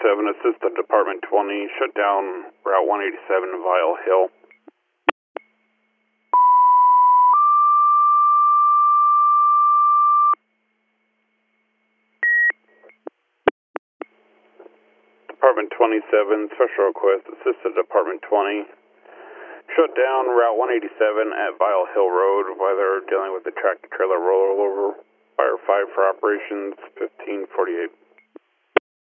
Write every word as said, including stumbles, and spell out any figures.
twenty-seven, assist the Department twenty, shut down Route one eighty-seven, Vile Hill. Department twenty-seven, special request, assist the Department twenty, shut down Route one eighty-seven at Vile Hill Road while they're dealing with the tractor trailer rollover. Fire five for operations, fifteen forty-eight.